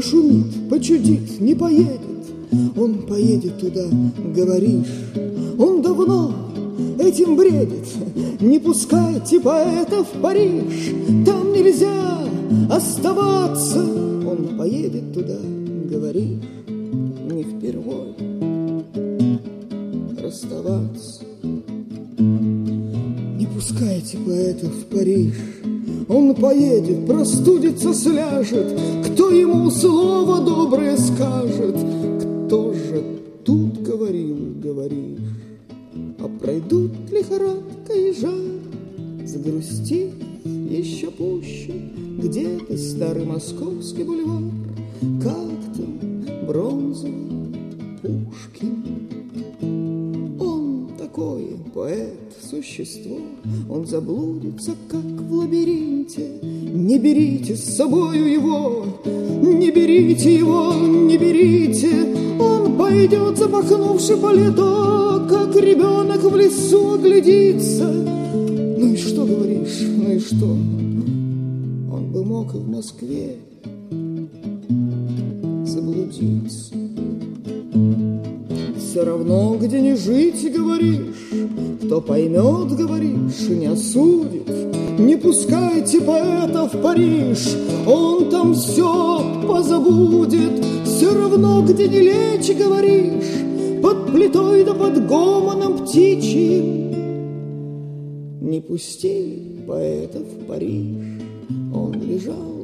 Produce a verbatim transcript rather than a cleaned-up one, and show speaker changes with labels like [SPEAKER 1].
[SPEAKER 1] пошумит, почудит, не поедет. Он поедет туда, говоришь. Он давно этим бредит. Не пускайте поэта в Париж, там нельзя оставаться. Он поедет туда, говоришь, не впервой расставаться. Не пускайте поэта в Париж, он поедет, простудится, сляжет. Кто ему слово доброе скажет? Кто же тут говорил, говоришь? А пройдут лихорадка и жар, загрустит еще пуще где-то старый московский бульвар, как там бронзовый Пушкин. Он такой поэт, существо, он заблудится, как в лабиринте. Не берите с собою его, не берите его, не берите. Он пойдет, запахнувши пальто, как ребенок в лесу оглядится. Ну и что говоришь, ну и что? Он бы мог и в Москве заблудиться. Все равно, где не жить, говоришь. Кто поймет, говоришь, не осудит. Не пускайте поэта в Париж, он там все позабудет. Все равно, где не лечь, говоришь, под плитой да под гомоном птичьим. Не пустили поэта в Париж, он лежал